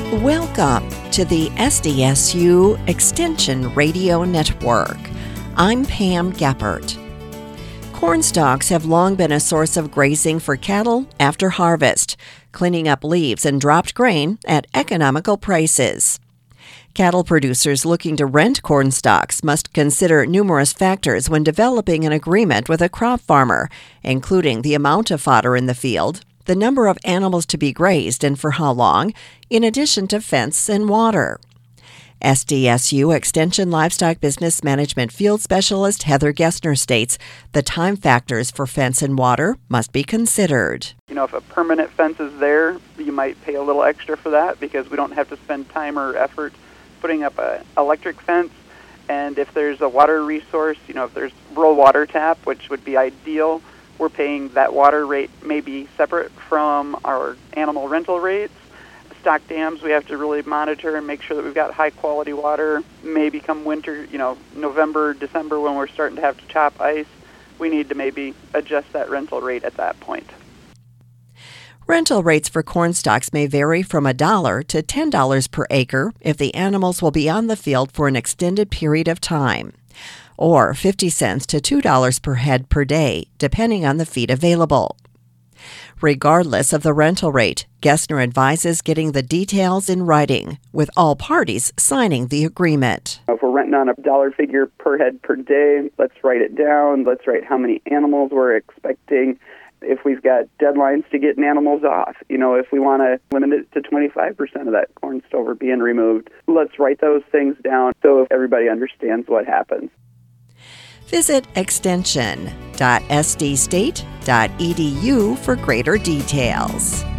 Welcome to the SDSU Extension Radio Network. I'm Pam Geppert. Corn stalks have long been a source of grazing for cattle after harvest, cleaning up leaves and dropped grain at economical prices. Cattle producers looking to rent corn stalks must consider numerous factors when developing an agreement with a crop farmer, including the amount of fodder in the field, the number of animals to be grazed and for how long, in addition to fence and water. SDSU Extension Livestock Business Management Field Specialist Heather Gessner states the time factors for fence and water must be considered. If a permanent fence is there, you might pay a little extra for that because we don't have to spend time or effort putting up an electric fence. And if there's a water resource, if there's rural water tap, which would be ideal, we're paying that water rate maybe separate from our animal rental rates. Stock dams, we have to really monitor and make sure that we've got high-quality water. Maybe come winter, November, December, when we're starting to have to chop ice, we need to maybe adjust that rental rate at that point. Rental rates for corn stalks may vary from $1 to $10 per acre if the animals will be on the field for an extended period of time, or 50 cents to $2 per head per day, depending on the feed available. Regardless of the rental rate, Gessner advises getting the details in writing, with all parties signing the agreement. If we're renting on a dollar figure per head per day, let's write it down. Let's write how many animals we're expecting. If we've got deadlines to getting animals off, if we want to limit it to 25% of that corn stover being removed, let's write those things down so everybody understands what happens. Visit extension.sdstate.edu for greater details.